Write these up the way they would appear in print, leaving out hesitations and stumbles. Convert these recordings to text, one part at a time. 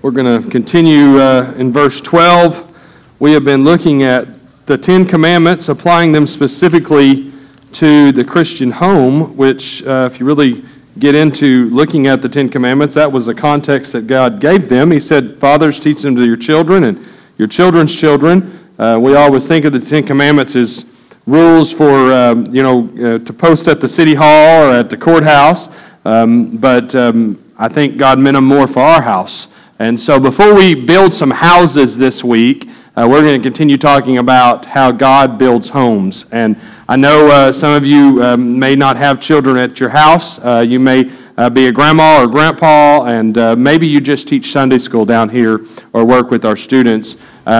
We're going to continue in verse 12. We have been looking at the Ten Commandments, applying them specifically to the Christian home, which if you really get into looking at the Ten Commandments, that was the context that God gave them. He said, fathers, teach them to your children and your children's children. We always think of the Ten Commandments as rules for, to post at the city hall or at the courthouse, but I think God meant them more for our house. And so before we build some houses this week, we're going to continue talking about how God builds homes. And I know some of you may not have children at your house. You may be a grandma or grandpa, and maybe you just teach Sunday school down here or work with our students.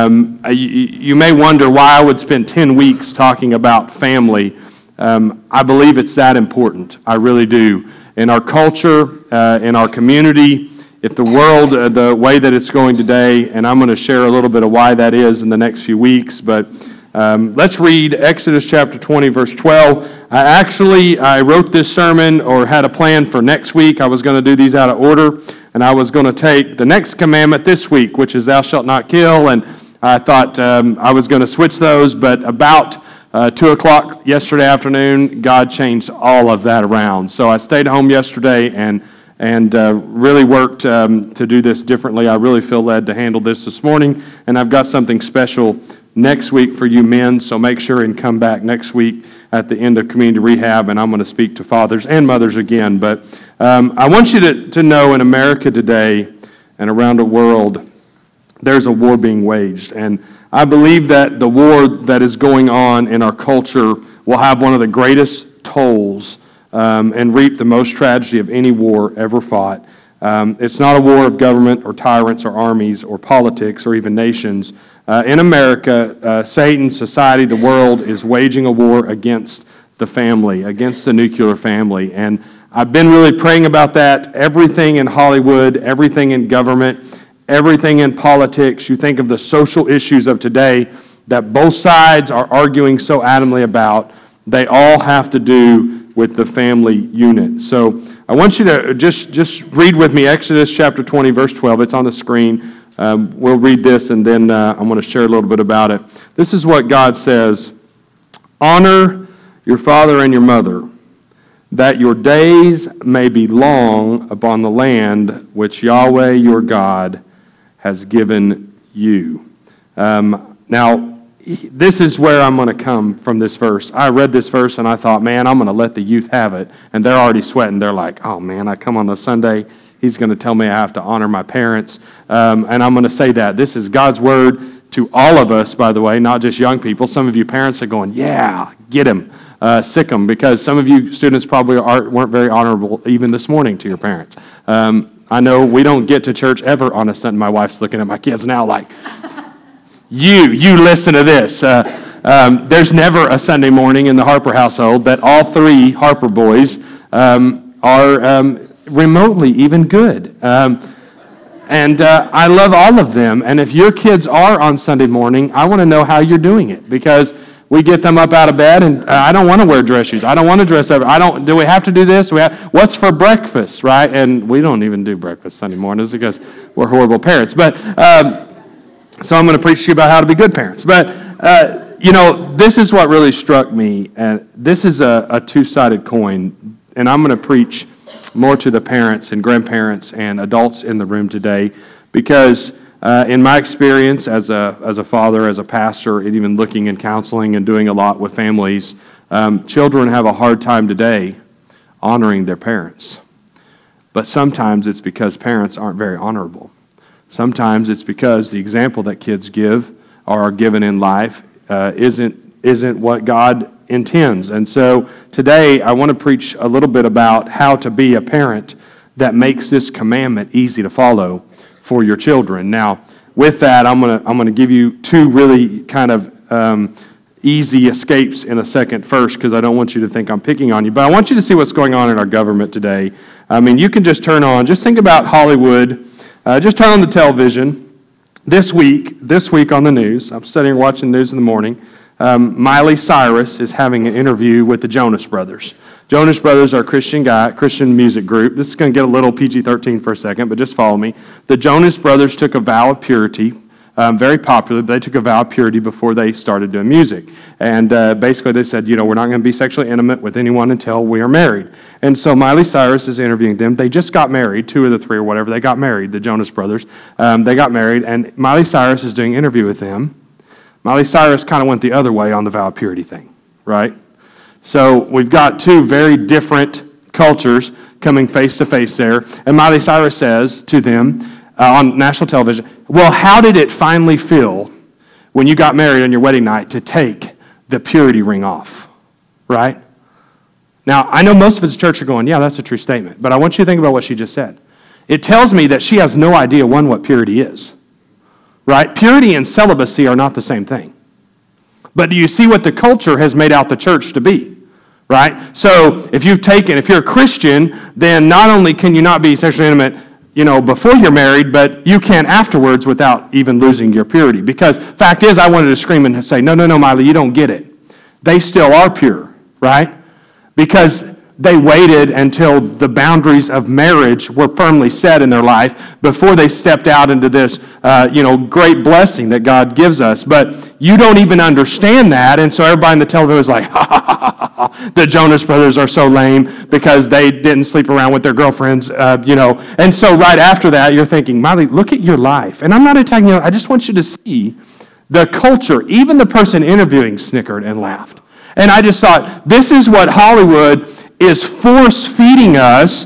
You may wonder why I would spend 10 weeks talking about family. I believe it's that important. I really do. In our culture, in our community, if the world, the way that it's going today, and I'm going to share a little bit of why that is in the next few weeks, but let's read Exodus chapter 20, verse 12. I wrote this sermon or had a plan for next week. I was going to do these out of order, and I was going to take the next commandment this week, which is thou shalt not kill, and I thought I was going to switch those, but about 2 o'clock yesterday afternoon, God changed all of that around. So I stayed home yesterday and really worked to do this differently. I really feel led to handle this morning, and I've got something special next week for you men, so make sure and come back next week at the end of community rehab, and I'm going to speak to fathers and mothers again. But I want you to know in America today and around the world, there's a war being waged, and I believe that the war that is going on in our culture will have one of the greatest tolls and reap the most tragedy of any war ever fought. It's not a war of government or tyrants or armies or politics or even nations. In America, Satan, society, the world is waging a war against the family, against the nuclear family. And I've been really praying about that. Everything in Hollywood, everything in government, everything in politics, you think of the social issues of today that both sides are arguing so adamantly about, they all have to do with the family unit. So I want you to just read with me Exodus chapter 20, verse 12. It's on the screen. We'll read this, and then I'm going to share a little bit about it. This is what God says. Honor your father and your mother, that your days may be long upon the land which Yahweh your God has given you. Now, this is where I'm going to come from this verse. I read this verse and I thought, man, I'm going to let the youth have it. And they're already sweating. They're like, oh man, I come on a Sunday. He's going to tell me I have to honor my parents. And I'm going to say that. This is God's word to all of us, by the way, not just young people. Some of you parents are going, yeah, get him, sick him, because some of you students probably weren't very honorable even this morning to your parents. I know we don't get to church ever on a Sunday. My wife's looking at my kids now like, You listen to this. There's never a Sunday morning in the Harper household that all three Harper boys are remotely even good. And I love all of them. And if your kids are on Sunday morning, I want to know how you're doing it, because we get them up out of bed, and I don't want to wear dress shoes. I don't want to dress up. Do we have to do this? What's for breakfast, right? And we don't even do breakfast Sunday mornings because we're horrible parents. But so I'm going to preach to you about how to be good parents. But, this is what really struck me. And this is a two-sided coin. And I'm going to preach more to the parents and grandparents and adults in the room today, because in my experience as a father, as a pastor, and even looking and counseling and doing a lot with families, children have a hard time today honoring their parents. But sometimes it's because parents aren't very honorable. Sometimes it's because the example that kids give or are given in life isn't what God intends. And so today I want to preach a little bit about how to be a parent that makes this commandment easy to follow for your children. Now, with that, I'm going to give you two really kind of easy escapes in a second first, because I don't want you to think I'm picking on you. But I want you to see what's going on in our government today. I mean, you can just turn on, just think about Hollywood. Just turn on the television. This week on the news, I'm sitting watching the news in the morning, Miley Cyrus is having an interview with the Jonas Brothers. Jonas Brothers are a Christian music group. This is going to get a little PG-13 for a second, but just follow me. The Jonas Brothers took a vow of purity, very popular, but they took a vow of purity before they started doing music. And basically they said, we're not going to be sexually intimate with anyone until we are married. And so Miley Cyrus is interviewing them. They just got married, 2 of the 3 or whatever. They got married, the Jonas Brothers. They got married, and Miley Cyrus is doing an interview with them. Miley Cyrus kind of went the other way on the vow of purity thing, right? So we've got 2 very different cultures coming face to face there. And Miley Cyrus says to them on national television, well, how did it finally feel when you got married on your wedding night to take the purity ring off, right? Now, I know most of us in church are going, yeah, that's a true statement. But I want you to think about what she just said. It tells me that she has no idea, one, what purity is, right? Purity and celibacy are not the same thing. But do you see what the culture has made out the church to be, right? So if you're a Christian, then not only can you not be sexually intimate, before you're married, but you can afterwards without even losing your purity. Because fact is, I wanted to scream and say, no, Miley, you don't get it. They still are pure, right? Because they waited until the boundaries of marriage were firmly set in their life before they stepped out into this, great blessing that God gives us. But you don't even understand that, and so everybody in the television is like, ha, ha, ha, ha, ha. The Jonas Brothers are so lame because they didn't sleep around with their girlfriends, And so right after that, you're thinking, Miley, look at your life. And I'm not attacking you. I just want you to see the culture. Even the person interviewing snickered and laughed. And I just thought, this is what Hollywood is force-feeding us,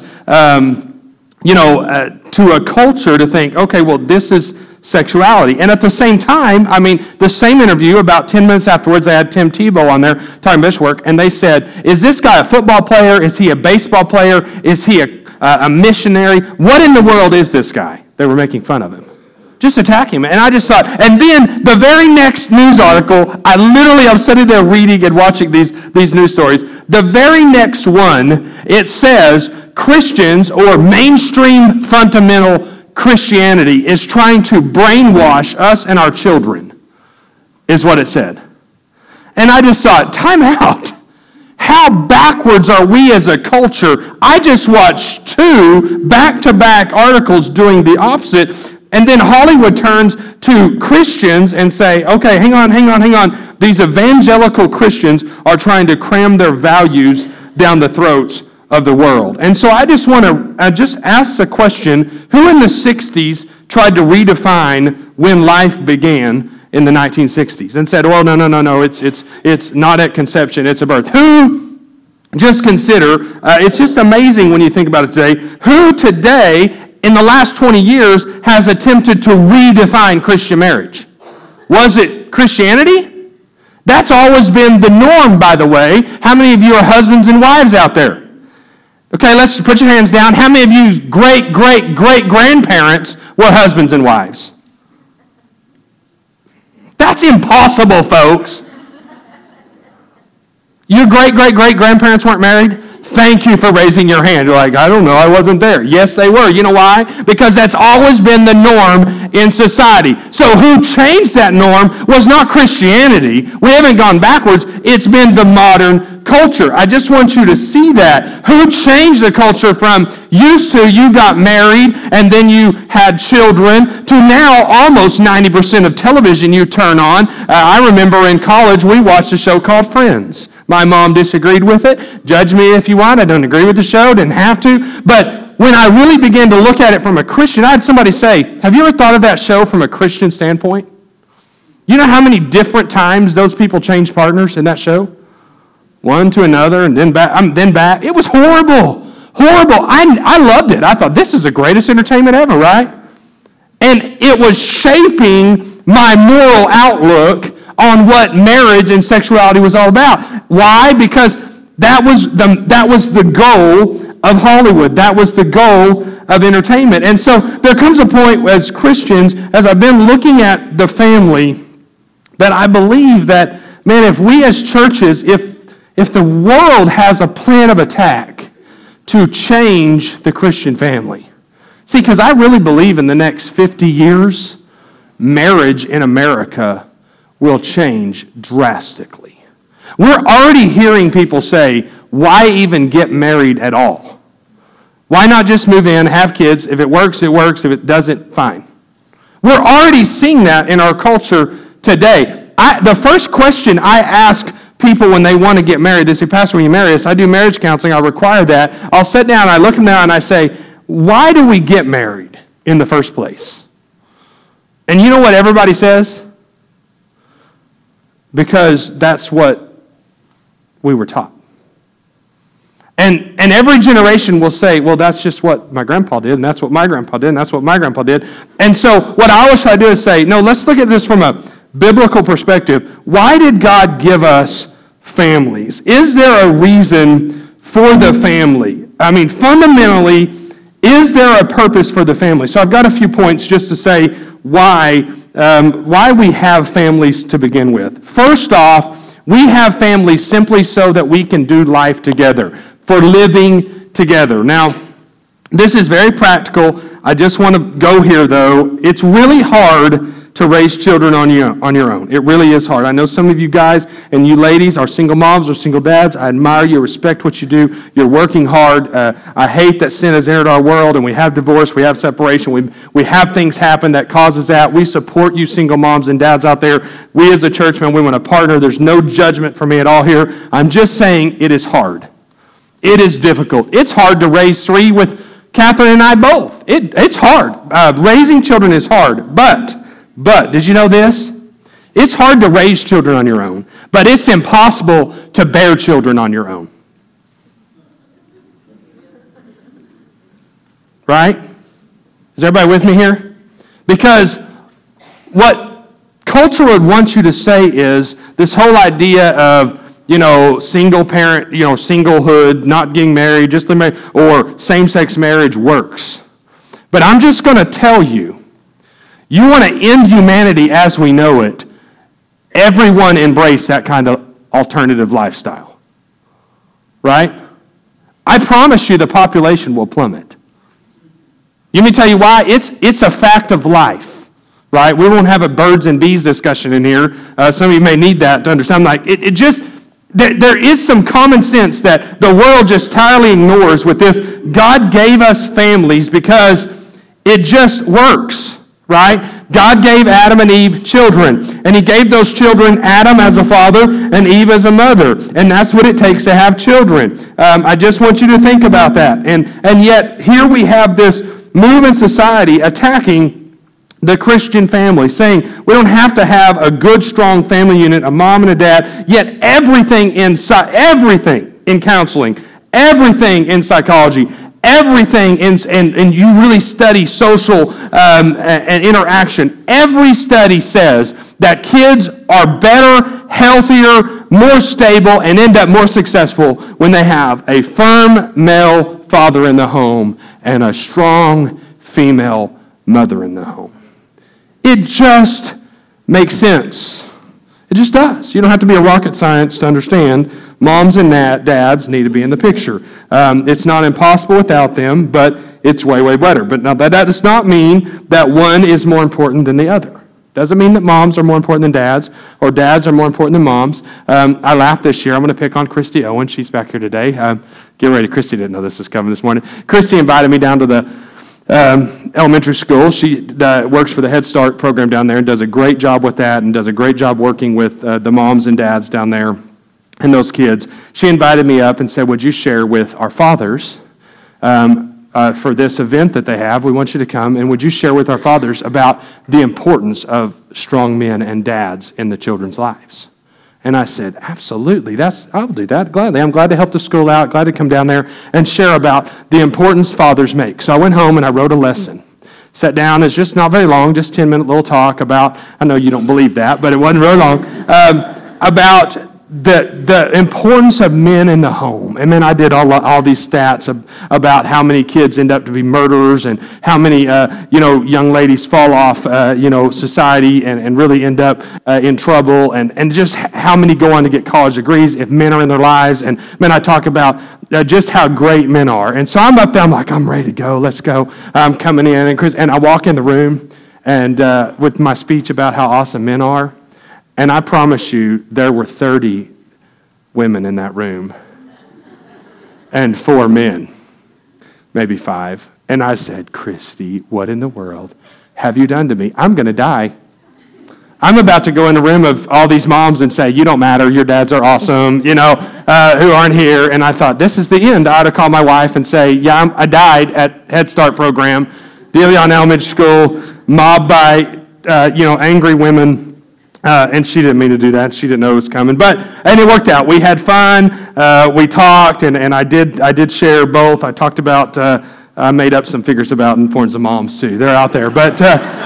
to a culture to think, okay, well, this is sexuality. And at the same time, the same interview, about 10 minutes afterwards, they had Tim Tebow on there talking Bushwork, and they said, is this guy a football player? Is he a baseball player? Is he a missionary? What in the world is this guy? They were making fun of him. Just attack him. And I just thought, and then the very next news article, I'm sitting there reading and watching these news stories. The very next one, it says, Christians or mainstream fundamental Christianity is trying to brainwash us and our children, is what it said. And I just thought, time out. How backwards are we as a culture? I just watched 2 back-to-back articles doing the opposite, and then Hollywood turns to Christians and say, okay, hang on. These evangelical Christians are trying to cram their values down the throats of the world. And so I just want to just ask the question, who in the 60s tried to redefine when life began in the 1960s and said, well, no, it's not at conception, it's a birth. Who, just consider, it's just amazing when you think about it today, who today in the last 20 years has attempted to redefine Christian marriage? Was it Christianity? That's always been the norm, by the way. How many of you are husbands and wives out there? Okay, let's put your hands down. How many of you great-great-great-grandparents were husbands and wives? That's impossible, folks. Your great-great-great-grandparents weren't married? Thank you for raising your hand. You're like, I don't know, I wasn't there. Yes, they were. You know why? Because that's always been the norm in society. So who changed that norm was not Christianity. We haven't gone backwards. It's been the modern culture. I just want you to see that. Who changed the culture from used to you got married and then you had children to now almost 90% of television you turn on. I remember in college we watched a show called Friends. My mom disagreed with it. Judge me if you want. I don't agree with the show. Didn't have to. But when I really began to look at it from a Christian, I had somebody say, have you ever thought of that show from a Christian standpoint? You know how many different times those people changed partners in that show? One to another and then back. It was horrible. Horrible. I loved it. I thought, this is the greatest entertainment ever, right? And it was shaping my moral outlook on what marriage and sexuality was all about. Why? Because that was the goal of Hollywood. That was the goal of entertainment. And so there comes a point as Christians, as I've been looking at the family, that I believe that, man, if we as churches, if the world has a plan of attack to change the Christian family. See, because I really believe in the next 50 years, marriage in America will change drastically. We're already hearing people say, why even get married at all? Why not just move in, have kids? If it works, it works. If it doesn't, fine. We're already seeing that in our culture today. The first question I ask people when they want to get married, they say, Pastor, when you marry us, I do marriage counseling, I require that. I'll sit down, I look them down, and I say, why do we get married in the first place? And you know what everybody says? Because that's what we were taught. And every generation will say, well, that's just what my grandpa did, and that's what my grandpa did, and that's what my grandpa did. And so what I always try to do is say, no, let's look at this from a biblical perspective. Why did God give us families? Is there a reason for the family? I mean, fundamentally, is there a purpose for the family? So I've got a few points just to say why we have families to begin with. First off, we have families simply so that we can do life together, for living together. Now, this is very practical. I just want to go here, though. It's really hard to raise children on your own. It really is hard. I know some of you guys and you ladies are single moms or single dads. I admire you, respect what you do. You're working hard. I hate that sin has entered our world, and we have divorce, we have separation, we have things happen that causes that. We support you single moms and dads out there. We as a church, man, we want to partner. There's no judgment for me at all here. I'm just saying it is hard. It is difficult. It's hard to raise three with Catherine and I both. It's hard. Raising children is hard, But did you know this? It's hard to raise children on your own, but it's impossible to bear children on your own. Right? Is everybody with me here? Because what culture would want you to say is this whole idea of, single parent, singlehood, not getting married, just married, or same-sex marriage works. But I'm just going to tell you, you want to end humanity as we know it, everyone embrace that kind of alternative lifestyle. Right? I promise you the population will plummet. Let me tell you why. It's a fact of life. Right? We won't have a birds and bees discussion in here. Some of you may need that to understand. There is some common sense that the world just entirely ignores with this. God gave us families because it just works. Right? God gave Adam and Eve children, and he gave those children Adam as a father and Eve as a mother, and that's what it takes to have children. I just want you to think about that. And yet, here we have this move in society attacking the Christian family, saying we don't have to have a good, strong family unit, a mom and a dad, yet everything in counseling, everything in psychology, everything and you really study social and interaction. Every study says that kids are better, healthier, more stable, and end up more successful when they have a firm male father in the home and a strong female mother in the home. It just makes sense. It just does. You don't have to be a rocket scientist to understand moms and dads need to be in the picture. It's not impossible without them, but it's way, way better. But now that does not mean that one is more important than the other. Doesn't mean that moms are more important than dads, or dads are more important than moms. I laughed this year. I'm going to pick on Christy Owen. She's back here today. Get ready. Christy didn't know this was coming this morning. Christy invited me down to the elementary school. She works for the Head Start program down there and does a great job with that and does a great job working with the moms and dads down there and those kids. She invited me up and said, would you share with our fathers for this event that they have? We want you to come, and would you share with our fathers about the importance of strong men and dads in the children's lives? And I said, absolutely, I'll do that gladly. I'm glad to help the school out, glad to come down there and share about the importance fathers make. So I went home and I wrote a lesson. Sat down, it's just not very long, just 10-minute little talk about, I know you don't believe that, but it wasn't very long, about the importance of men in the home. And then I did all these stats about how many kids end up to be murderers and how many young ladies fall off society and really end up in trouble, and just how many go on to get college degrees if men are in their lives. And then I talk about just how great men are. And so I'm up there, I'm like, I'm ready to go, let's go. I'm coming in, and I walk in the room and with my speech about how awesome men are. And I promise you, there were 30 women in that room. and 4 men, maybe 5. And I said, Christy, what in the world have you done to me? I'm going to die. I'm about to go in the room of all these moms and say, you don't matter, your dads are awesome, who aren't here. And I thought, this is the end. I ought to call my wife and say, yeah, I died at Head Start program, DeLeon Elementary School, mobbed by, angry women. And she didn't mean to do that. She didn't know it was coming. And it worked out. We had fun. We talked, and I did share both. I talked about, I made up some figures about importance of moms, too. They're out there. But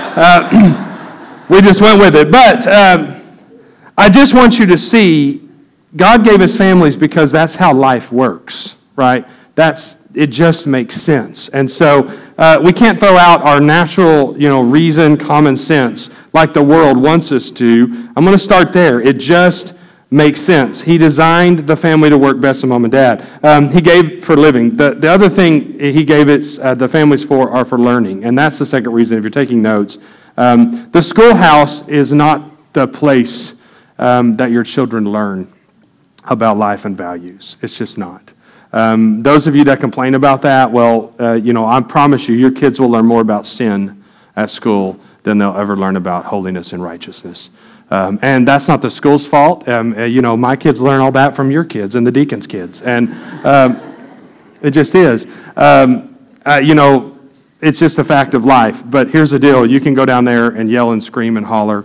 we just went with it. But I just want you to see, God gave us families because that's how life works, right? It just makes sense. And so we can't throw out our natural, reason, common sense like the world wants us to. I'm going to start there. It just makes sense. He designed the family to work best with mom and dad. He gave for living. The other thing he gave the families are for learning. And that's the second reason, if you're taking notes. The schoolhouse is not the place that your children learn about life and values. It's just not. Those of you that complain about that, I promise you, your kids will learn more about sin at school than they'll ever learn about holiness and righteousness. And that's not the school's fault. My kids learn all that from your kids and the deacon's kids. And it just is. It's just a fact of life. But here's the deal. You can go down there and yell and scream and holler.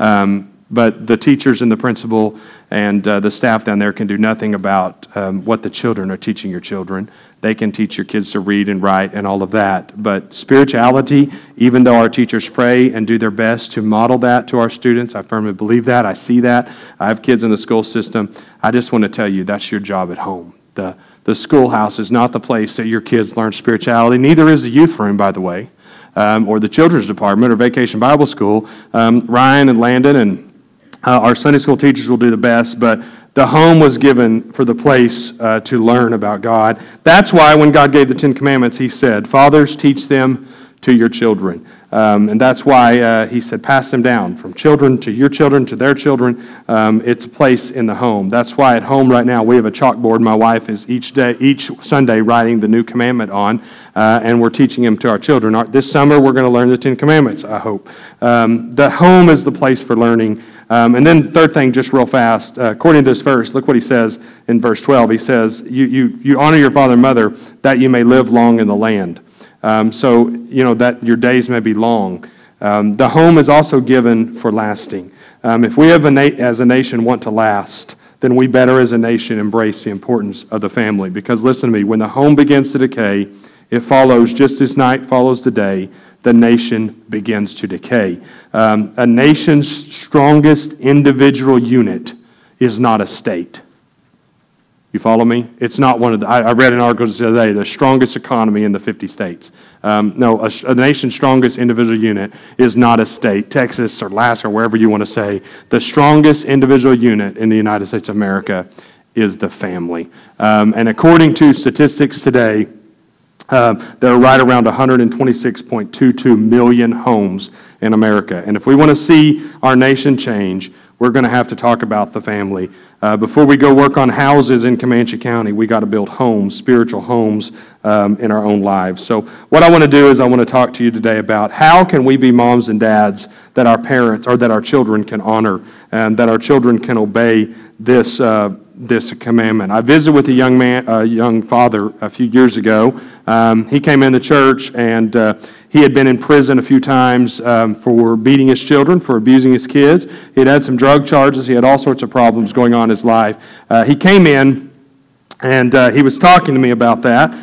But the teachers and the principal and the staff down there can do nothing about what the children are teaching your children. They can teach your kids to read and write and all of that. But spirituality, even though our teachers pray and do their best to model that to our students, I firmly believe that. I see that. I have kids in the school system. I just want to tell you, that's your job at home. The schoolhouse is not the place that your kids learn spirituality. Neither is the youth room, by the way, or the children's department or Vacation Bible School. Ryan and Landon and our Sunday school teachers will do the best, but the home was given for the place to learn about God. That's why when God gave the Ten Commandments, he said, fathers, teach them to your children. And that's why he said, pass them down from children to your children to their children. It's a place in the home. That's why at home right now we have a chalkboard my wife is each Sunday writing the new commandment on, and we're teaching them to our children. This summer we're going to learn the Ten Commandments, I hope. The home is the place for learning. And then third thing, just real fast, according to this verse, look what he says in verse 12. He says, you honor your father and mother that you may live long in the land. So that your days may be long. The home is also given for lasting. If we as a nation want to last, then we better as a nation embrace the importance of the family. Because listen to me, when the home begins to decay, it follows just as night follows the day, the nation begins to decay. A nation's strongest individual unit is not a state. You follow me? It's not one of the, I read an article the other day, the strongest economy in the 50 states. No, a nation's strongest individual unit is not a state, Texas or Alaska, or wherever you want to say. The strongest individual unit in the United States of America is the family. And according to statistics today, there are right around 126.22 million homes in America. And if we want to see our nation change, we're going to have to talk about the family. Before we go work on houses in Comanche County, we got to build homes, spiritual homes in our own lives. So what I want to do is I want to talk to you today about how can we be moms and dads that our parents or that our children can honor and that our children can obey this commandment. I visited with a young father a few years ago. He came into church and he had been in prison a few times for beating his children, for abusing his kids. He had some drug charges. He had all sorts of problems going on in his life. He came in and he was talking to me about that.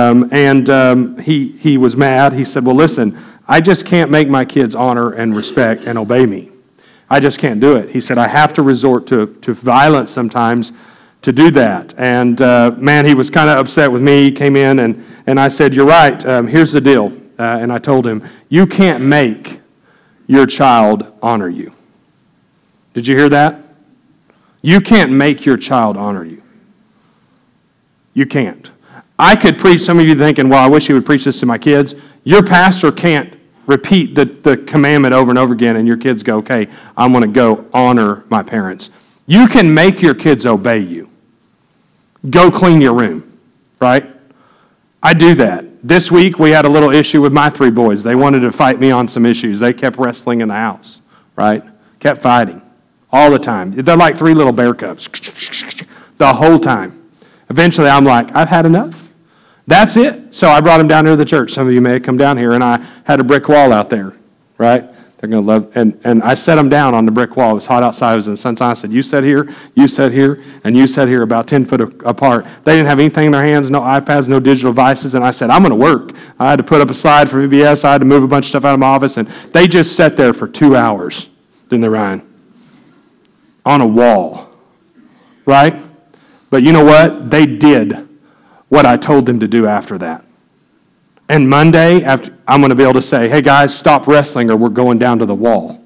He was mad. He said, well, listen, I just can't make my kids honor and respect and obey me. I just can't do it. He said, I have to resort to violence sometimes to do that. And he was kind of upset with me. He came in and I said, you're right. Here's the deal. And I told him, you can't make your child honor you. Did you hear that? You can't make your child honor you. You can't. I could preach, some of you thinking, well, I wish he would preach this to my kids. Your pastor can't repeat the commandment over and over again and your kids go, okay, I'm going to go honor my parents. You can make your kids obey you. Go clean your room. right? I do that. This week, we had a little issue with my 3 boys. They wanted to fight me on some issues. They kept wrestling in the house, right? Kept fighting all the time. They're like 3 little bear cubs the whole time. Eventually, I'm like, I've had enough. That's it. So I brought them down here to the church. Some of you may have come down here, and I had a brick wall out there, right? They're going to love, and I set them down on the brick wall. It was hot outside. It was in the sunshine. I said, you sit here, and you sit here about 10 foot apart. They didn't have anything in their hands, no iPads, no digital devices, and I said, I'm going to work. I had to put up a slide for VBS. I had to move a bunch of stuff out of my office, and they just sat there for 2 hours in the rain on a wall, right? But you know what? They did what I told them to do after that. And Monday, I'm going to be able to say, hey guys, stop wrestling or we're going down to the wall.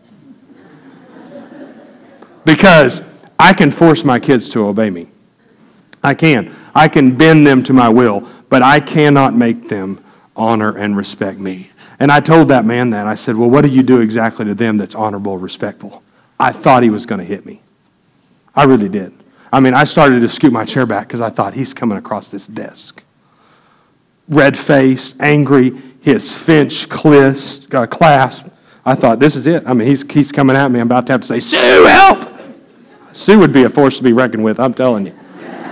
Because I can force my kids to obey me. I can. I can bend them to my will, but I cannot make them honor and respect me. And I told that man that. I said, well, what do you do exactly to them that's honorable, respectful? I thought he was going to hit me. I really did. I mean, I started to scoot my chair back because I thought he's coming across this desk. Red-faced, angry, his Finch clasp. I thought, this is it. I mean, he's coming at me. I'm about to have to say, Sue, help! Sue would be a force to be reckoned with, I'm telling you.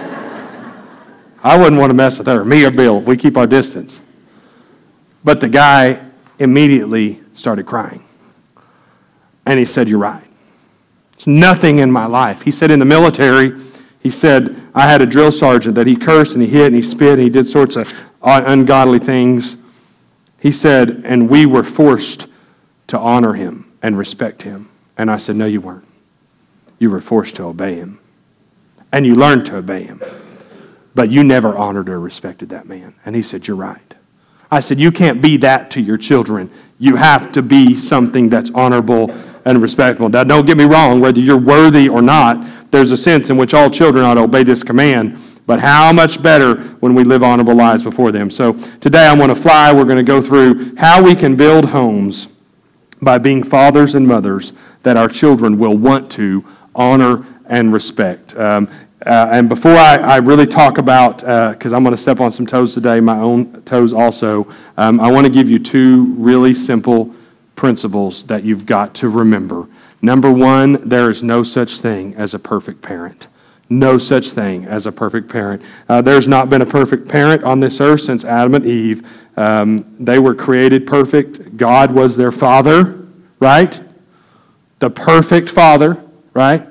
I wouldn't want to mess with her, me or Bill, if we keep our distance. But the guy immediately started crying. And he said, you're right. It's nothing in my life. He said in the military, he said, I had a drill sergeant that he cursed and he hit and he spit and he did sorts of ungodly things. He said, and we were forced to honor him and respect him. And I said, no, you weren't. You were forced to obey him. And you learned to obey him. But you never honored or respected that man. And he said, you're right. I said, you can't be that to your children. You have to be something that's honorable and respectful. Now, don't get me wrong, whether you're worthy or not, there's a sense in which all children ought to obey this command. But how much better when we live honorable lives before them. So today I want to fly. We're going to go through how we can build homes by being fathers and mothers that our children will want to honor and respect. And before I really talk about, because I'm going to step on some toes today, my own toes also, I want to give you 2 really simple principles that you've got to remember. Number 1, there is no such thing as a perfect parent. No such thing as a perfect parent. There's not been a perfect parent on this earth since Adam and Eve. They were created perfect. God was their father, right? The perfect father, right?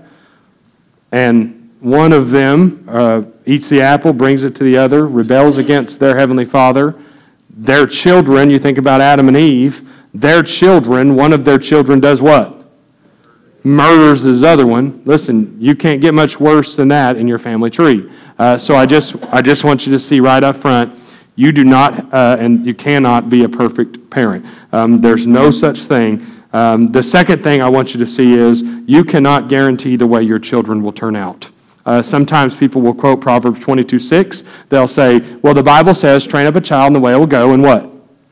And one of them eats the apple, brings it to the other, rebels against their heavenly father. Their children, you think about Adam and Eve, their children, one of their children does what? Murders his other one. Listen, you can't get much worse than that in your family tree. So I just want you to see right up front, you do not and you cannot be a perfect parent. There's no such thing. The second thing I want you to see is you cannot guarantee the way your children will turn out. Sometimes people will quote Proverbs 22:6. They'll say, well, the Bible says, train up a child in the way it will go, and what?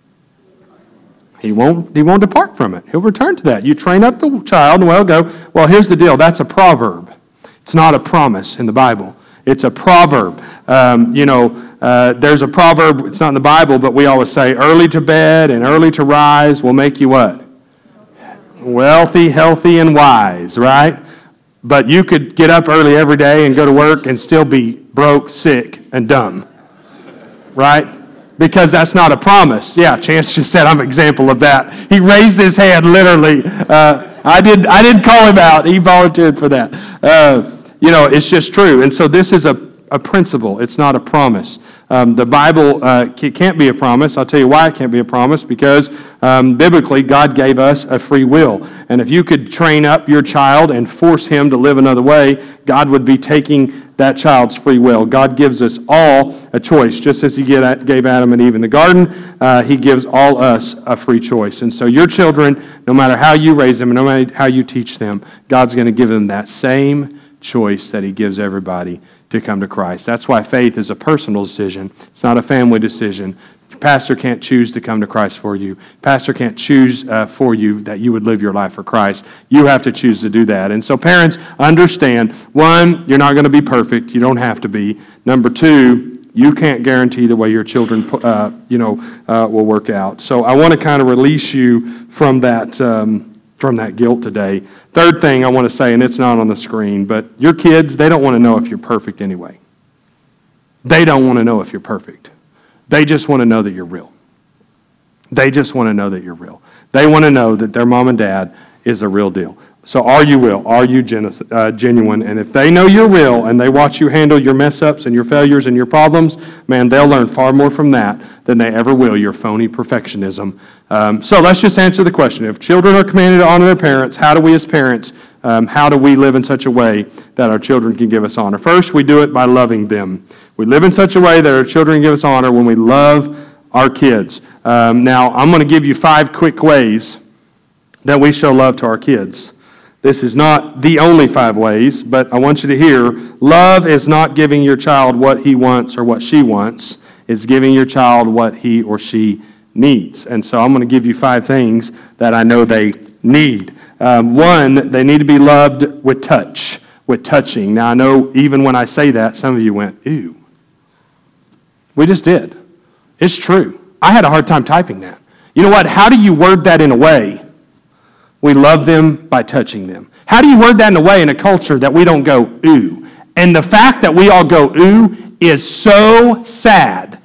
He won't depart from it. He'll return to that. You train up the child and well go. Well, here's the deal. That's a proverb. It's not a promise in the Bible. It's a proverb. There's a proverb. It's not in the Bible, but we always say, early to bed and early to rise will make you what? Wealthy, healthy, and wise, right? But you could get up early every day and go to work and still be broke, sick, and dumb, right? Because that's not a promise. Yeah, Chance just said I'm an example of that. He raised his hand literally. I didn't call him out. He volunteered for that. It's just true. And so this is a principle. It's not a promise. The Bible can't be a promise. I'll tell you why it can't be a promise. Because biblically, God gave us a free will. And if you could train up your child and force him to live another way, God would be taking that child's free will. God gives us all a choice. Just as he gave Adam and Eve in the garden, he gives all us a free choice. And so your children, no matter how you raise them, no matter how you teach them, God's going to give them that same choice that he gives everybody to come to Christ. That's why faith is a personal decision. It's not a family decision. Pastor can't choose to come to Christ for you. Pastor can't choose for you that you would live your life for Christ. You have to choose to do that. And so parents, understand, 1, you're not going to be perfect. You don't have to be. Number 2, you can't guarantee the way your children, will work out. So I want to kind of release you from that guilt today. Third thing I want to say, and it's not on the screen, but your kids, they don't want to know if you're perfect anyway. They don't want to know if you're perfect. They just want to know that you're real. They just want to know that you're real. They want to know that their mom and dad is a real deal. So are you real? Are you genuine? And if they know you're real and they watch you handle your mess-ups and your failures and your problems, man, they'll learn far more from that than they ever will your phony perfectionism. So let's just answer the question. If children are commanded to honor their parents, how do we as parents, how do we live in such a way that our children can give us honor? First, we do it by loving them. We live in such a way that our children give us honor when we love our kids. Now, I'm going to give you 5 quick ways that we show love to our kids. This is not the only 5 ways, but I want you to hear, love is not giving your child what he wants or what she wants. It's giving your child what he or she needs. And so I'm going to give you 5 things that I know they need. 1, they need to be loved with touch, with touching. Now, I know even when I say that, some of you went, ew. We just did. It's true. I had a hard time typing that. You know what? How do you word that in a way? We love them by touching them. How do you word that in a way in a culture that we don't go, ooh? And the fact that we all go, ooh, is so sad.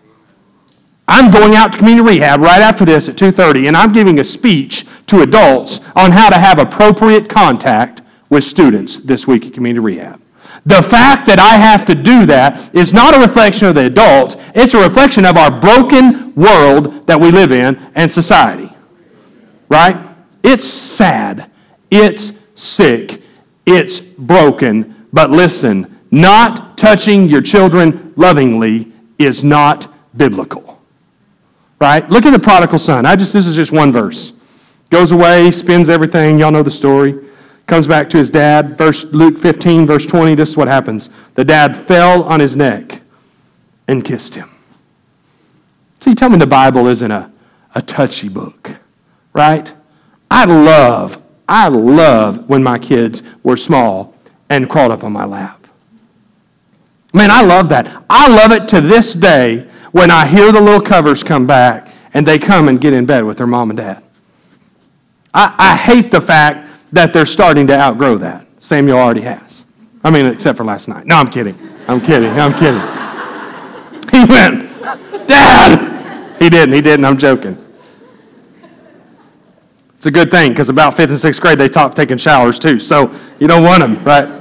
I'm going out to community rehab right after this at 2:30, and I'm giving a speech to adults on how to have appropriate contact with students this week at community rehab. The fact that I have to do that is not a reflection of the adults. It's a reflection of our broken world that we live in and society. Right? It's sad. It's sick. It's broken. But listen, not touching your children lovingly is not biblical. Right? Look at the prodigal son. This is just one verse. Goes away, spends everything. Y'all know the story. Comes back to his dad. Luke 15, verse 20, this is what happens. The dad fell on his neck and kissed him. See, tell me the Bible isn't a touchy book, right? I love when my kids were small and crawled up on my lap. Man, I love that. I love it to this day when I hear the little covers come back and they come and get in bed with their mom and dad. I hate the fact that they're starting to outgrow that. Samuel already has. I mean, except for last night. No, I'm kidding. He went, Dad! He didn't. I'm joking. It's a good thing, because about 5th and 6th grade, they stopped taking showers too, so you don't want them, right?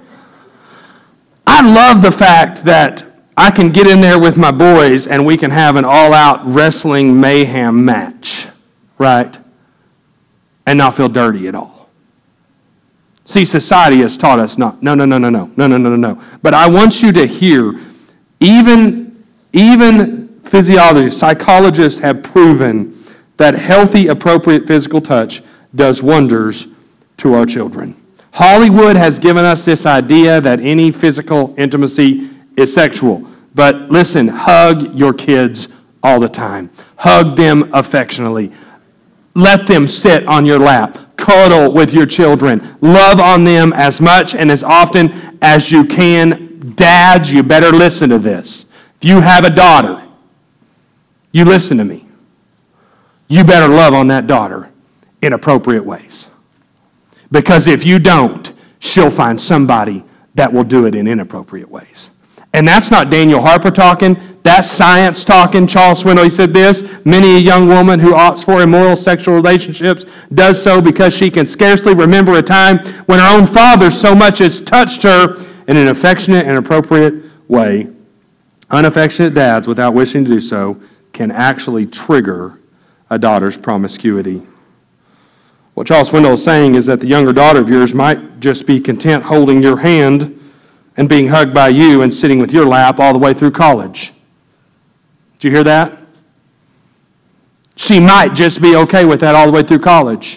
I love the fact that I can get in there with my boys and we can have an all-out wrestling mayhem match, right? And not feel dirty at all. See, society has taught us no. But I want you to hear, even physiologists, psychologists have proven that healthy, appropriate physical touch does wonders to our children. Hollywood has given us this idea that any physical intimacy is sexual. But listen, hug your kids all the time. Hug them affectionately. Let them sit on your lap. Cuddle with your children. Love on them as much and as often as you can. Dads, you better listen to this. If you have a daughter, you listen to me. You better love on that daughter in appropriate ways. Because if you don't, she'll find somebody that will do it in inappropriate ways. And that's not Daniel Harper talking. That's science talking. Charles Swindoll, he said this, many a young woman who opts for immoral sexual relationships does so because she can scarcely remember a time when her own father so much as touched her in an affectionate and appropriate way. Unaffectionate dads, without wishing to do so, can actually trigger a daughter's promiscuity. What Charles Swindoll is saying is that the younger daughter of yours might just be content holding your hand and being hugged by you and sitting with your lap all the way through college. Did you hear that? She might just be okay with that all the way through college.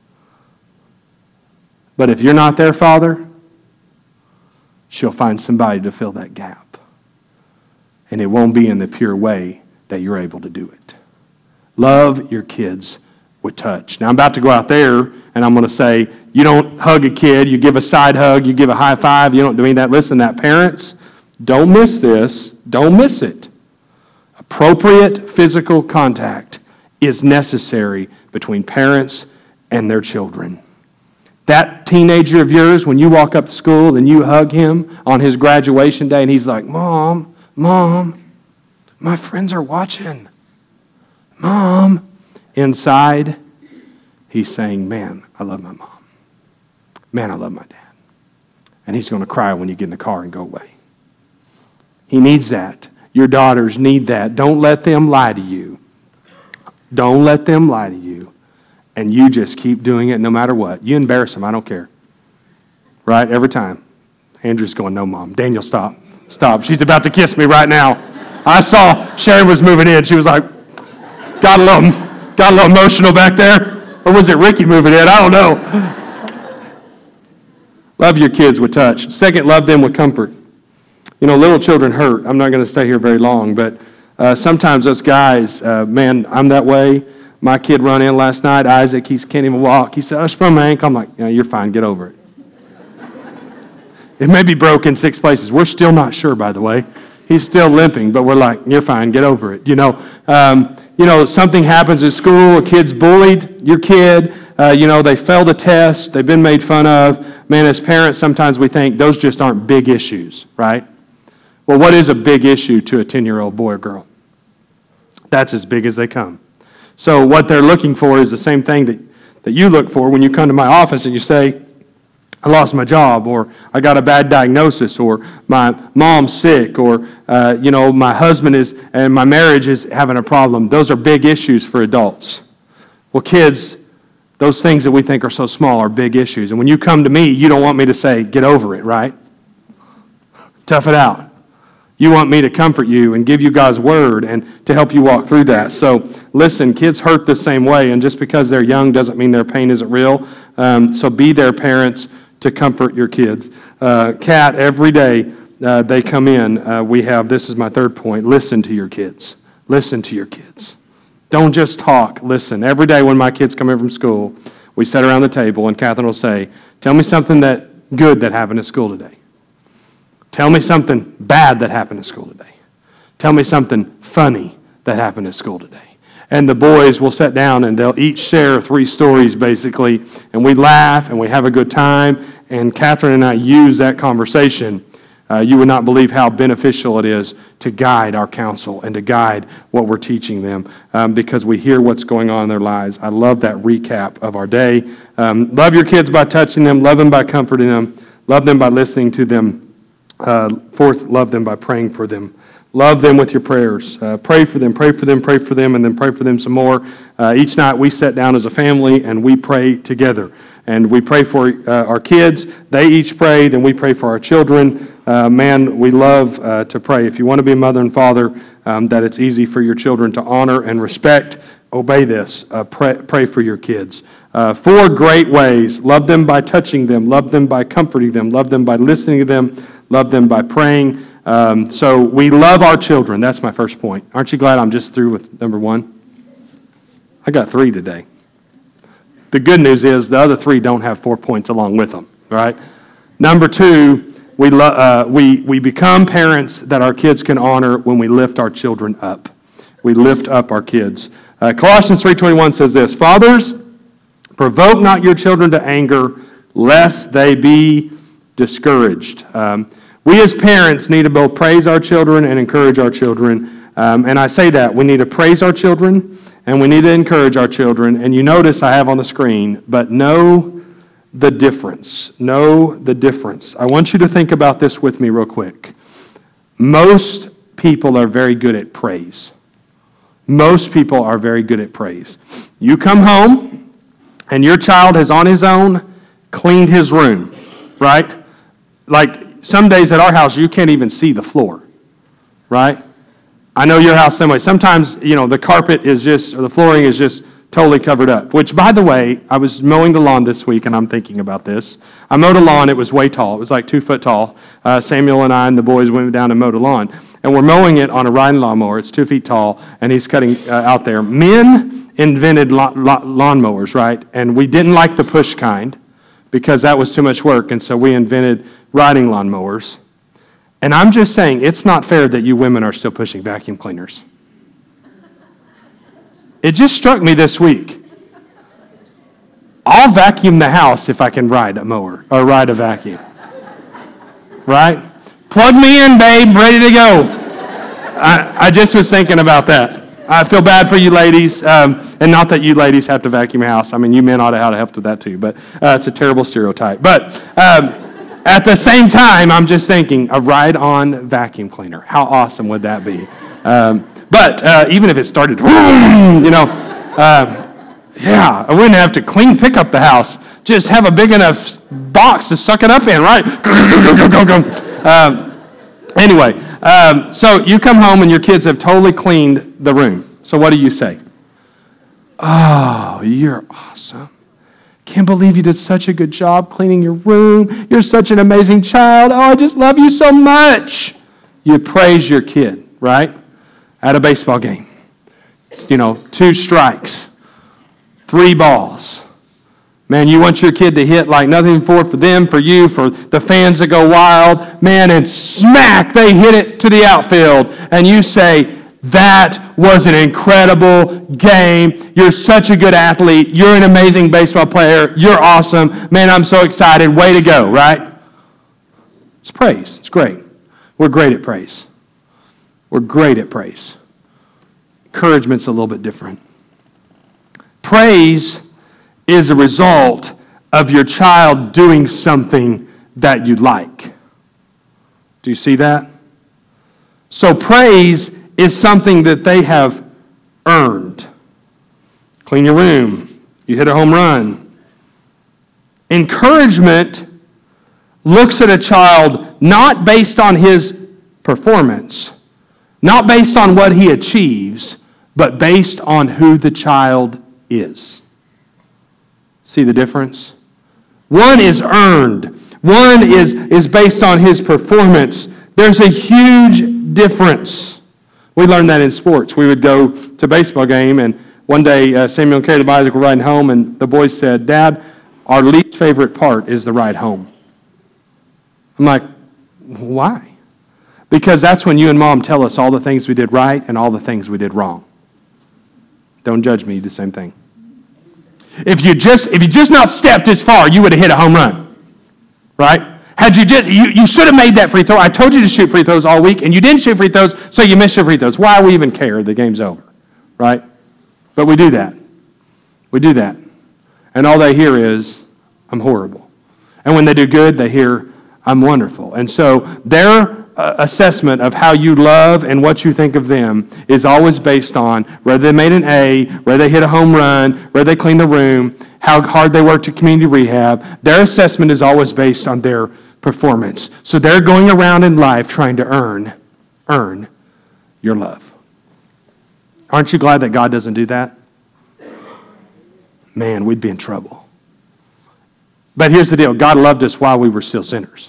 But if you're not their father, she'll find somebody to fill that gap. And it won't be in the pure way that you're able to do it. Love your kids with touch. Now I'm about to go out there and I'm going to say, you don't hug a kid, you give a side hug, you give a high five, you don't do any of that. Listen, that parents, don't miss this. Don't miss it. Appropriate physical contact is necessary between parents and their children. That teenager of yours, when you walk up to school and you hug him on his graduation day and he's like, Mom, my friends are watching. Mom. Inside, he's saying, man, I love my mom. Man, I love my dad. And he's going to cry when you get in the car and go away. He needs that. Your daughters need that. Don't let them lie to you. Don't let them lie to you. And you just keep doing it no matter what. You embarrass them, I don't care. Right? Every time. Andrew's going, no, Mom. Daniel, stop. Stop. She's about to kiss me right now. I saw Sharon was moving in. She was like, got a little emotional back there. Or was it Ricky moving in? I don't know. Love your kids with touch. Second, love them with comfort. You know, little children hurt. I'm not going to stay here very long, but sometimes us guys, man, I'm that way. My kid run in last night, Isaac, he can't even walk. He said, I sprained my ankle. I'm like, yeah, you're fine, get over it. It may be broke in 6 places. We're still not sure, by the way. He's still limping, but we're like, you're fine, get over it. You know, something happens at school, a kid's bullied, your kid, they failed a test, they've been made fun of. Man, as parents, sometimes we think those just aren't big issues, right? Well, what is a big issue to a 10-year-old boy or girl? That's as big as they come. So what they're looking for is the same thing that you look for when you come to my office and you say, I lost my job, or I got a bad diagnosis, or my mom's sick, or, my husband and my marriage is having a problem. Those are big issues for adults. Well, kids, those things that we think are so small are big issues. And when you come to me, you don't want me to say, get over it, right? Tough it out. You want me to comfort you and give you God's word and to help you walk through that. So listen, kids hurt the same way, and just because they're young doesn't mean their pain isn't real. So be their parents to comfort your kids. Kat, every day they come in, this is my third point, listen to your kids. Listen to your kids. Don't just talk, listen. Every day when my kids come in from school, we sit around the table and Catherine will say, tell me something good that happened at school today. Tell me something bad that happened at school today. Tell me something funny that happened at school today. And the boys will sit down and they'll each share 3 stories basically, and we laugh and we have a good time, and Catherine and I use that conversation. You would not believe how beneficial it is to guide our counsel and to guide what we're teaching them because we hear what's going on in their lives. I love that recap of our day. Love your kids by touching them, love them by comforting them, love them by listening to them. Fourth, love them by praying for them. Love them with your prayers. Pray for them, pray for them, pray for them, and then pray for them some more. Each night we sit down as a family and we pray together. And we pray for our kids. They each pray, then we pray for our children. Man, we love to pray. If you want to be a mother and father, that it's easy for your children to honor and respect, obey this. Pray for your kids. 4 great ways. Love them by touching them. Love them by comforting them. Love them by listening to them. Love them by praying. So we love our children. That's my first point. Aren't you glad I'm just through with number 1? I got 3 today. The good news is the other 3 don't have 4 points along with them, right? Number 2, we become parents that our kids can honor when we lift our children up. We lift up our kids. Colossians 3:21 says this, Fathers, provoke not your children to anger, lest they be discouraged. We as parents need to both praise our children and encourage our children. And I say that. We need to praise our children and we need to encourage our children. And you notice I have on the screen, but know the difference. Know the difference. I want you to think about this with me real quick. Most people are very good at praise. Most people are very good at praise. You come home and your child has on his own cleaned his room, right? Like some days at our house, you can't even see the floor, right? I know your house same way. Sometimes, the carpet is or the flooring is just totally covered up, which, by the way, I was mowing the lawn this week, and I'm thinking about this. I mowed a lawn. It was way tall. It was like 2 foot tall. Samuel and I and the boys went down and mowed a lawn, and we're mowing it on a riding lawnmower. It's 2 feet tall, and he's cutting out there. Men invented lawnmowers, right? And we didn't like the push kind because that was too much work, and so we invented riding lawnmowers. And I'm just saying, it's not fair that you women are still pushing vacuum cleaners. It just struck me this week. I'll vacuum the house if I can ride a mower or ride a vacuum. Right? Plug me in, babe, ready to go. I just was thinking about that. I feel bad for you ladies, and not that you ladies have to vacuum a house. I mean, you men ought to have help with that too, but it's a terrible stereotype. But at the same time, I'm just thinking, a ride-on vacuum cleaner. How awesome would that be? But even if it started, yeah, I wouldn't have to pick up the house. Just have a big enough box to suck it up in, right? Anyway, so you come home and your kids have totally cleaned the room. So what do you say? Oh, you're awesome. Can't believe you did such a good job cleaning your room. You're such an amazing child. Oh, I just love you so much. You praise your kid, right? At a baseball game. 2 strikes, 3 balls. Man, you want your kid to hit like nothing for them, for you, for the fans to go wild. Man, and smack, they hit it to the outfield. And you say, that was an incredible game. You're such a good athlete. You're an amazing baseball player. You're awesome. Man, I'm so excited. Way to go, right? It's praise. It's great. We're great at praise. We're great at praise. Encouragement's a little bit different. Praise is a result of your child doing something that you like. Do you see that? So praise is something that they have earned. Clean your room. You hit a home run. Encouragement looks at a child not based on his performance, not based on what he achieves, but based on who the child is. See the difference? One is earned. One is based on his performance. There's a huge difference. We learned that in sports. We would go to a baseball game, and one day Samuel and Caleb Isaac were riding home, and the boys said, Dad, our least favorite part is the ride home. I'm like, why? Because that's when you and Mom tell us all the things we did right and all the things we did wrong. Don't judge me, the same thing. If you just not stepped as far, you would have hit a home run, right? Had you should have made that free throw. I told you to shoot free throws all week, and you didn't shoot free throws, so you missed your free throws. Why we even care? The game's over, right? But we do that. We do that. And all they hear is, I'm horrible. And when they do good, they hear, I'm wonderful. And so their assessment of how you love and what you think of them is always based on whether they made an A, whether they hit a home run, whether they cleaned the room, how hard they worked at community rehab. Their assessment is always based on their performance. So they're going around in life trying to earn your love. Aren't you glad that God doesn't do that? Man, we'd be in trouble. But here's the deal. God loved us while we were still sinners.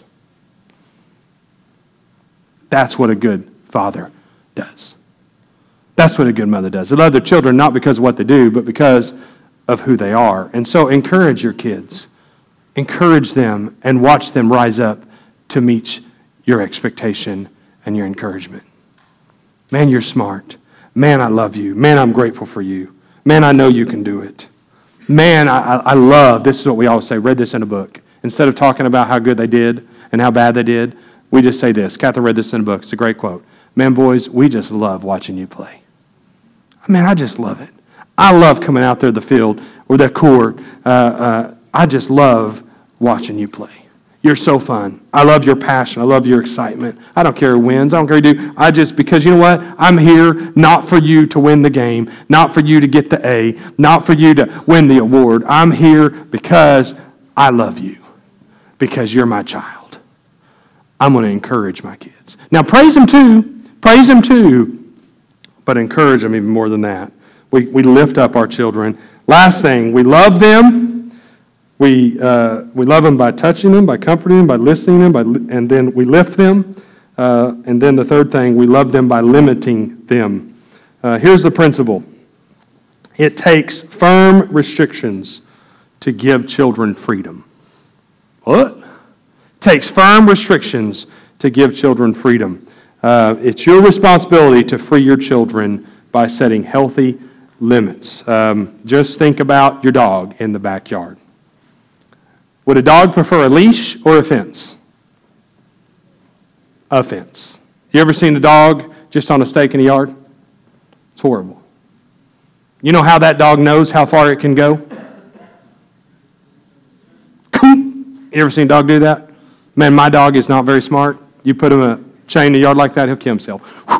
That's what a good father does. That's what a good mother does. They love their children not because of what they do, but because of who they are. And so encourage your kids. Encourage them and watch them rise up to meet your expectation and your encouragement. Man, you're smart. Man, I love you. Man, I'm grateful for you. Man, I know you can do it. Man, I love, this is what we always say, read this in a book. Instead of talking about how good they did and how bad they did, we just say this. Catherine read this in a book. It's a great quote. Man, boys, we just love watching you play. Man, I just love it. I love coming out there to the field or the court. I just love watching you play. You're so fun. I love your passion. I love your excitement. I don't care who wins. I don't care who you do. Because you know what? I'm here not for you to win the game, not for you to get the A, not for you to win the award. I'm here because I love you, because you're my child. I'm going to encourage my kids. Now, praise them too, but encourage them even more than that. We lift up our children. Last thing, we love them. We love them by touching them, by comforting them, by listening to them, and then we lift them. And then the third thing, we love them by limiting them. Here's the principle. It takes firm restrictions to give children freedom. What? Takes firm restrictions to give children freedom. It's your responsibility to free your children by setting healthy limits. Just think about your dog in the backyard. Would a dog prefer a leash or a fence? A fence. You ever seen a dog just on a stake in the yard? It's horrible. You know how that dog knows how far it can go? You ever seen a dog do that? Man, my dog is not very smart. You put him a chain in the yard like that, he'll kill himself.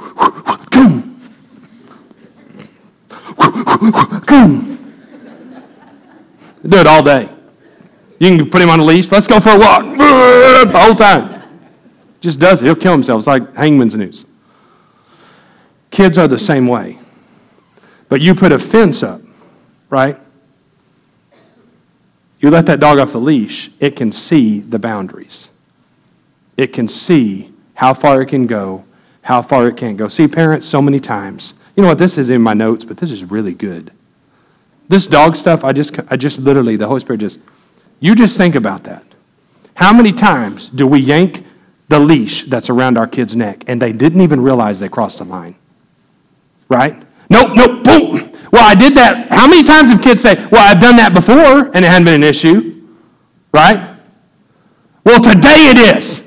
Do it all day. You can put him on a leash. Let's go for a walk. The whole time. Just does it. He'll kill himself. It's like hangman's noose. Kids are the same way. But you put a fence up, right? You let that dog off the leash, it can see the boundaries. It can see how far it can go, how far it can't go. See, parents, so many times, you know what, this is in my notes, but this is really good. This dog stuff, I just literally, the Holy Spirit you just think about that. How many times do we yank the leash that's around our kid's neck and they didn't even realize they crossed the line? Right? Nope, boom. Well, I did that. How many times have kids say, well, I've done that before and it hadn't been an issue? Right? Well, today it is.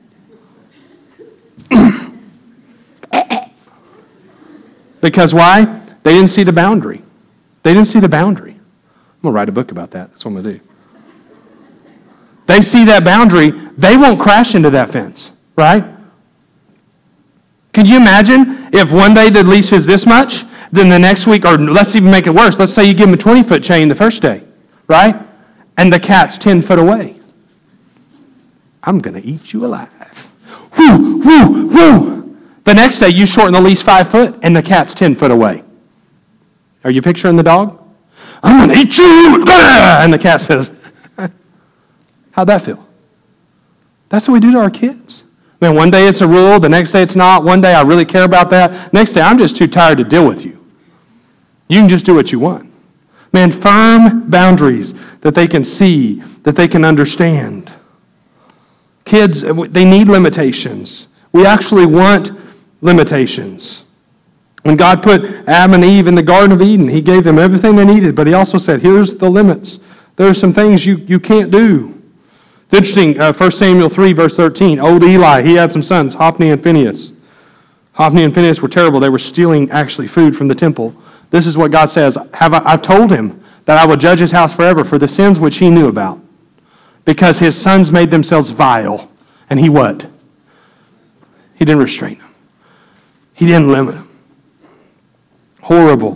Because why? They didn't see the boundary. They didn't see the boundary. I'm going to write a book about that. That's what I'm going to do. They see that boundary, they won't crash into that fence, right? Can you imagine if one day the leash is this much, then the next week, or let's even make it worse, let's say you give them a 20-foot chain the first day, right? And the cat's 10 foot away. I'm going to eat you alive. Whoo, whoo, whoo. The next day you shorten the leash 5 foot and the cat's 10 foot away. Are you picturing the dog? I'm going to eat you! And the cat says, how'd that feel? That's what we do to our kids. Man, one day it's a rule, the next day it's not. One day I really care about that. Next day I'm just too tired to deal with you. You can just do what you want. Man, firm boundaries that they can see, that they can understand. Kids, they need limitations. We actually want limitations. When God put Adam and Eve in the Garden of Eden, He gave them everything they needed, but He also said, here's the limits. There are some things you can't do. It's interesting, 1 Samuel 3, verse 13. Old Eli, he had some sons, Hophni and Phinehas. Hophni and Phinehas were terrible. They were stealing, actually, food from the temple. This is what God says. I've told him that I will judge his house forever for the sins which he knew about. Because his sons made themselves vile. And he what? He didn't restrain them. He didn't limit them. Horrible.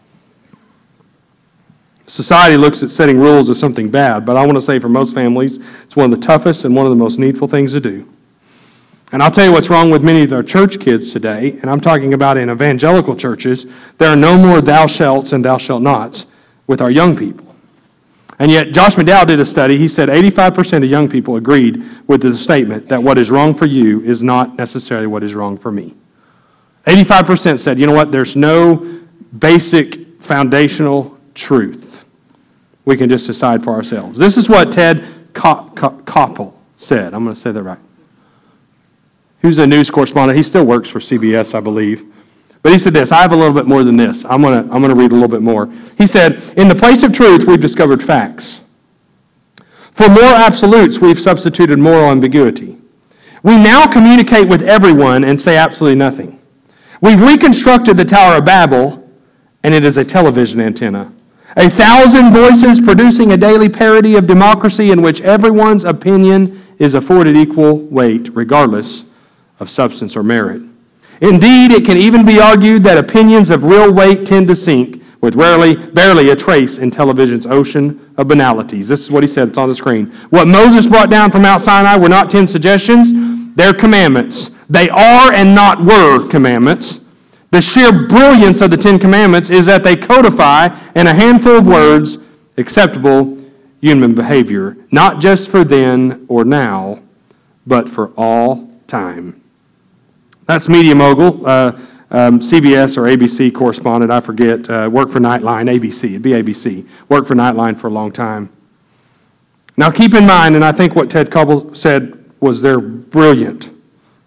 Society looks at setting rules as something bad, but I want to say for most families, it's one of the toughest and one of the most needful things to do. And I'll tell you what's wrong with many of our church kids today, and I'm talking about in evangelical churches. There are no more thou shalts and thou shalt nots with our young people. And yet, Josh McDowell did a study. He said 85% of young people agreed with the statement that what is wrong for you is not necessarily what is wrong for me. 85% said, you know what, there's no basic foundational truth. We can just decide for ourselves. This is what Ted Koppel said. I'm going to say that right. He was a news correspondent. He still works for CBS, I believe. But he said this, I have a little bit more than this. I'm going to read a little bit more. He said, in the place of truth, we've discovered facts. For moral absolutes, we've substituted moral ambiguity. We now communicate with everyone and say absolutely nothing. We've reconstructed the Tower of Babel, and it is a television antenna. 1,000 voices producing a daily parody of democracy in which everyone's opinion is afforded equal weight, regardless of substance or merit. Indeed, it can even be argued that opinions of real weight tend to sink with barely a trace in television's ocean of banalities. This is what he said. It's on the screen. What Moses brought down from Mount Sinai were not 10 suggestions. They're commandments. They are and not were commandments. The sheer brilliance of the 10 Commandments is that they codify in a handful of words acceptable human behavior, not just for then or now, but for all time. That's Media Mogul, CBS or ABC correspondent, I forget, worked for Nightline, ABC, it'd be ABC, worked for Nightline for a long time. Now keep in mind, and I think what Ted Koppel said was they're brilliant.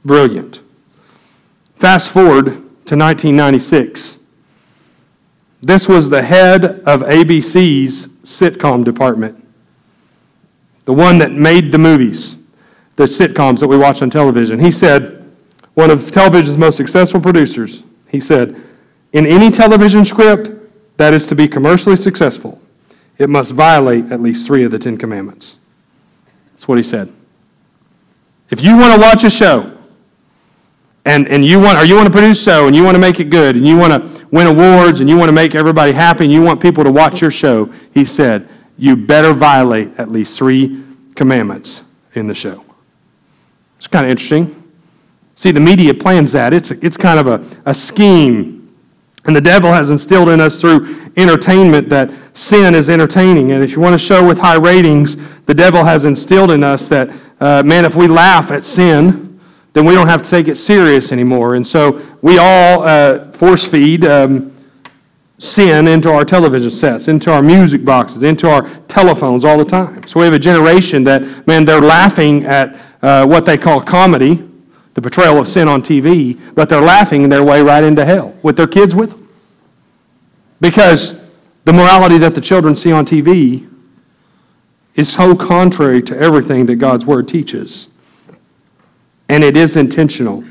Brilliant. Fast forward to 1996. This was the head of ABC's sitcom department, the one that made the movies, the sitcoms that we watch on television. He said, one of television's most successful producers, he said, in any television script that is to be commercially successful, it must violate at least 3 of the 10 commandments. That's what he said. If you want to watch a show, and you want to produce a show, and you want to make it good, and you want to win awards, and you want to make everybody happy, and you want people to watch your show, he said, you better violate at least 3 commandments in the show. It's kind of interesting. See, the media plans that. It's kind of a scheme. And the devil has instilled in us through entertainment that sin is entertaining. And if you want a show with high ratings, the devil has instilled in us that, man, if we laugh at sin, then we don't have to take it serious anymore. And so we all force feed sin into our television sets, into our music boxes, into our telephones all the time. So we have a generation that, man, they're laughing at what they call comedy, the portrayal of sin on TV, but they're laughing their way right into hell with their kids with them. Because the morality that the children see on TV is so contrary to everything that God's Word teaches. And it is intentional.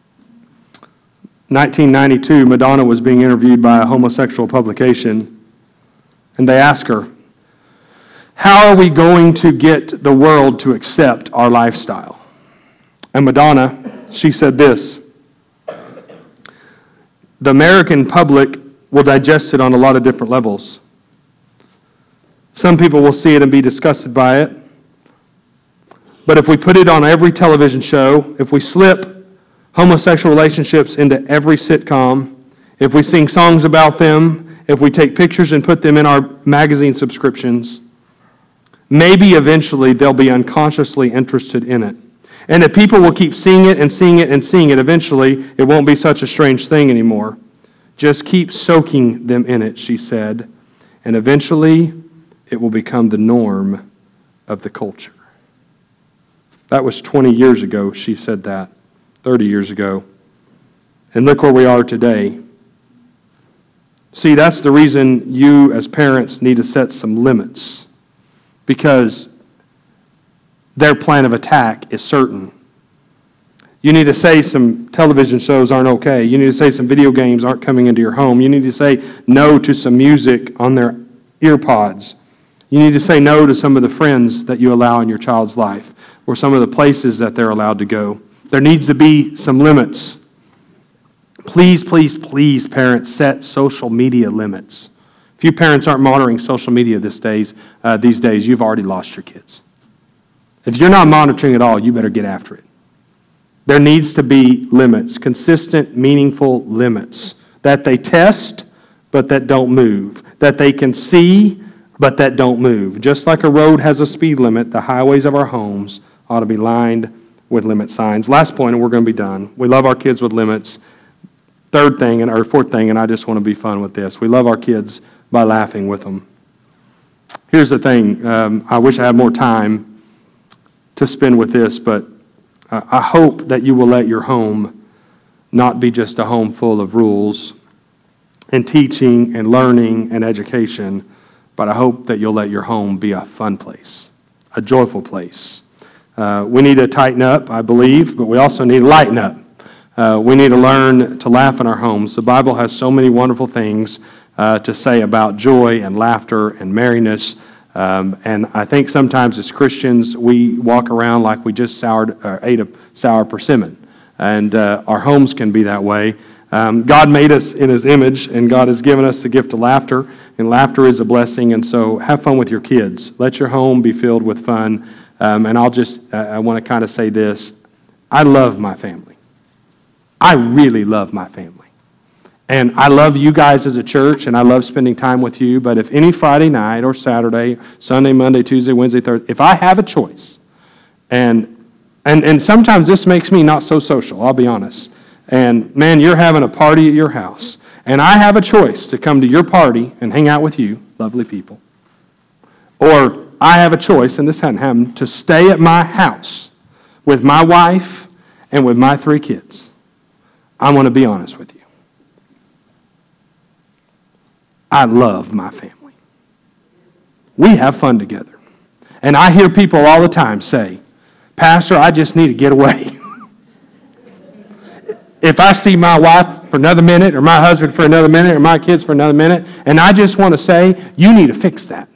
1992, Madonna was being interviewed by a homosexual publication, and they asked her, how are we going to get the world to accept our lifestyle? And Madonna, she said this, the American public will digest it on a lot of different levels. Some people will see it and be disgusted by it. But if we put it on every television show, if we slip homosexual relationships into every sitcom, if we sing songs about them, if we take pictures and put them in our magazine subscriptions, maybe eventually they'll be unconsciously interested in it. And if people will keep seeing it and seeing it and seeing it, eventually it won't be such a strange thing anymore. Just keep soaking them in it, she said, and eventually it will become the norm of the culture. That was 20 years ago she said that, 30 years ago. And look where we are today. See, that's the reason you as parents need to set some limits, because their plan of attack is certain. You need to say some television shows aren't okay. You need to say some video games aren't coming into your home. You need to say no to some music on their ear pods. You need to say no to some of the friends that you allow in your child's life, or some of the places that they're allowed to go. There needs to be some limits. Please, please, please, parents, set social media limits. If you parents aren't monitoring social media these days, you've already lost your kids. If you're not monitoring at all, you better get after it. There needs to be limits, consistent, meaningful limits that they test, but that don't move, that they can see, but that don't move. Just like a road has a speed limit, the highways of our homes ought to be lined with limit signs. Last point, and we're going to be done. We love our kids with limits. Fourth thing, and I just want to be fun with this. We love our kids by laughing with them. Here's the thing. I wish I had more time to spend with this, but I hope that you will let your home not be just a home full of rules and teaching and learning and education, but I hope that you'll let your home be a fun place, a joyful place. We need to tighten up, I believe, but we also need to lighten up. We need to learn to laugh in our homes. The Bible has so many wonderful things to say about joy and laughter and merriness. And I think sometimes as Christians, we walk around like we just ate a sour persimmon. And our homes can be that way. God made us in His image, and God has given us the gift of laughter. And laughter is a blessing, and so have fun with your kids. Let your home be filled with fun. And I want to kind of say this. I love my family. I really love my family. And I love you guys as a church, and I love spending time with you, but if any Friday night or Saturday, Sunday, Monday, Tuesday, Wednesday, Thursday, if I have a choice, and sometimes this makes me not so social, I'll be honest, and man, you're having a party at your house, and I have a choice to come to your party and hang out with you, lovely people, or I have a choice, and this hadn't happened, to stay at my house with my wife And with my 3 kids, I want to be honest with you. I love my family. We have fun together. And I hear people all the time say, Pastor, I just need to get away. If I see my wife for another minute, or my husband for another minute, or my kids for another minute, and I just want to say, you need to fix that.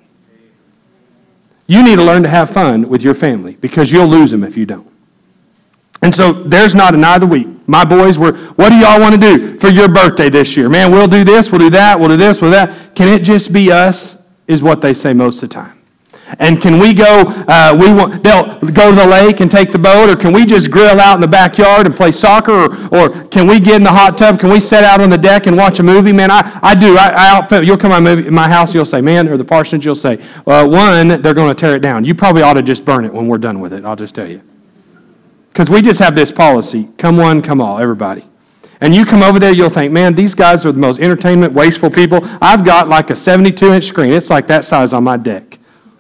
You need to learn to have fun with your family, because you'll lose them if you don't. And so there's not a night of the week. My boys were, what do y'all want to do for your birthday this year? Man, we'll do this, we'll do that, we'll do this, we'll do that. Can it just be us, is what they say most of the time. And can we go, they'll go to the lake and take the boat, or can we just grill out in the backyard and play soccer, or can we get in the hot tub? Can we sit out on the deck and watch a movie? Man, I do. You'll come to my house, you'll say, man, or the parsonage, you'll say, one, they're going to tear it down. You probably ought to just burn it when we're done with it, I'll just tell you. Because we just have this policy, come one, come all, everybody. And you come over there, you'll think, man, these guys are the most entertainment, wasteful people. I've got like a 72-inch screen. It's like that size on my deck.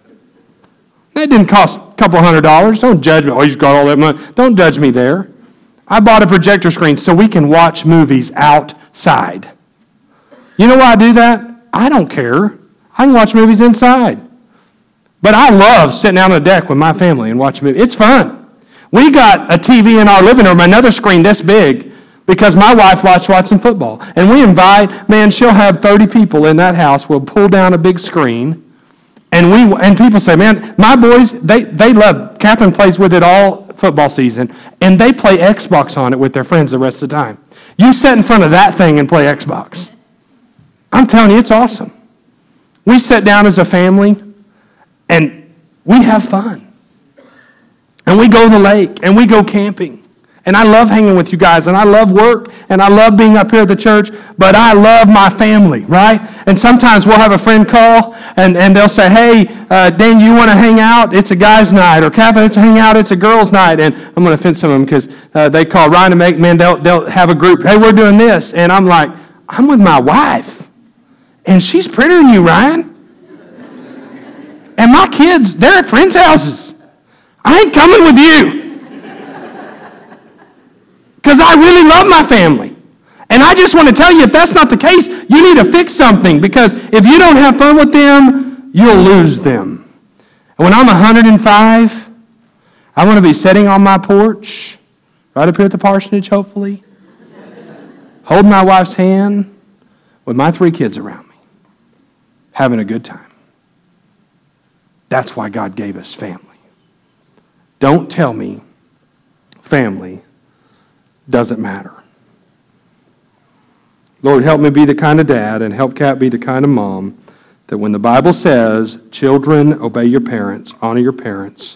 That didn't cost a couple $100. Don't judge me. Oh, he's got all that money. Don't judge me there. I bought a projector screen so we can watch movies outside. You know why I do that? I don't care. I can watch movies inside. But I love sitting out on the deck with my family and watching movies. It's fun. We got a TV in our living room, another screen this big, because my wife likes watching football. And we invite, man, she'll have 30 people in that house. We'll pull down a big screen. And people say, man, my boys, they love, Catherine plays with it all football season, and they play Xbox on it with their friends the rest of the time. You sit in front of that thing and play Xbox. I'm telling you, it's awesome. We sit down as a family, and we have fun. And we go to the lake, and we go camping. And I love hanging with you guys, and I love work, and I love being up here at the church, but I love my family, right? And sometimes we'll have a friend call, and they'll say, hey, Dan, you want to hang out? It's a guy's night. Or Catherine, it's a hang out, it's a girl's night. And I'm going to offend some of them because they call Ryan to make, man, they'll have a group. Hey, we're doing this. And I'm like, I'm with my wife, and she's prettier than you, Ryan. And my kids, they're at friends' houses. I ain't coming with you. Because I really love my family. And I just want to tell you, if that's not the case, you need to fix something. Because if you don't have fun with them, you'll lose them. And when I'm 105, I want to be sitting on my porch, right up here at the parsonage, hopefully, holding my wife's hand with my 3 kids around me, having a good time. That's why God gave us family. Don't tell me family doesn't matter. Lord, help me be the kind of dad, and help Kat be the kind of mom that when the Bible says, children, obey your parents, honor your parents,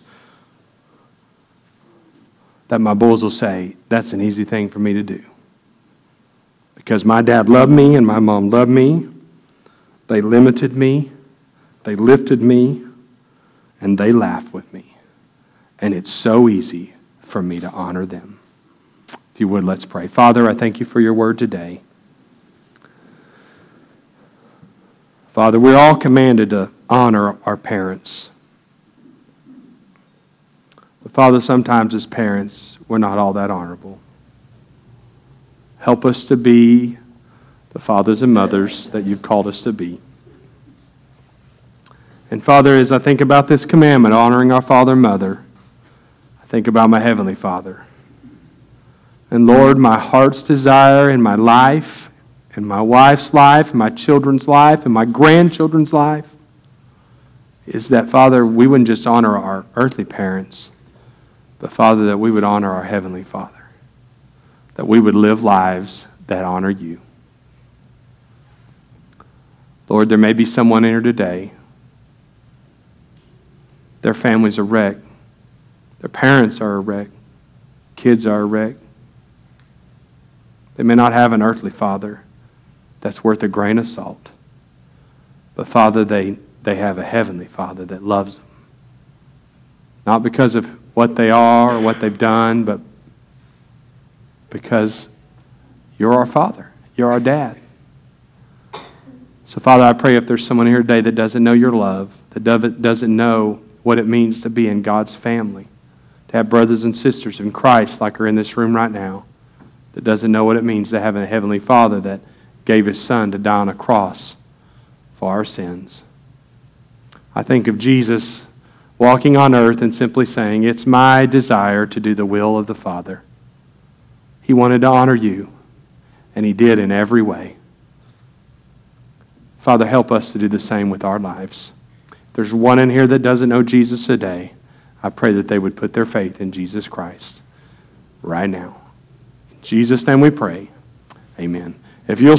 that my boys will say, that's an easy thing for me to do. Because my dad loved me and my mom loved me. They limited me. They lifted me. And they laughed with me. And it's so easy for me to honor them. If you would, let's pray. Father, I thank you for your word today. Father, we're all commanded to honor our parents. But Father, sometimes as parents, we're not all that honorable. Help us to be the fathers and mothers that you've called us to be. And Father, as I think about this commandment, honoring our father and mother, I think about my Heavenly Father. And Lord, my heart's desire in my life, and my wife's life, and my children's life, and my grandchildren's life, is that, Father, we wouldn't just honor our earthly parents, but, Father, that we would honor our Heavenly Father. That we would live lives that honor you. Lord, there may be someone in here today. Their family's a wreck. Their parents are a wreck. Kids are a wreck. They may not have an earthly father that's worth a grain of salt. But Father, they have a heavenly Father that loves them. Not because of what they are or what they've done, but because you're our Father. You're our Dad. So Father, I pray if there's someone here today that doesn't know your love, that doesn't know what it means to be in God's family, to have brothers and sisters in Christ like are in this room right now that doesn't know what it means to have a Heavenly Father that gave His Son to die on a cross for our sins. I think of Jesus walking on earth and simply saying, "It's my desire to do the will of the Father." He wanted to honor you, and He did in every way. Father, help us to do the same with our lives. If there's one in here that doesn't know Jesus today, I pray that they would put their faith in Jesus Christ right now. In Jesus' name we pray. Amen. If you'll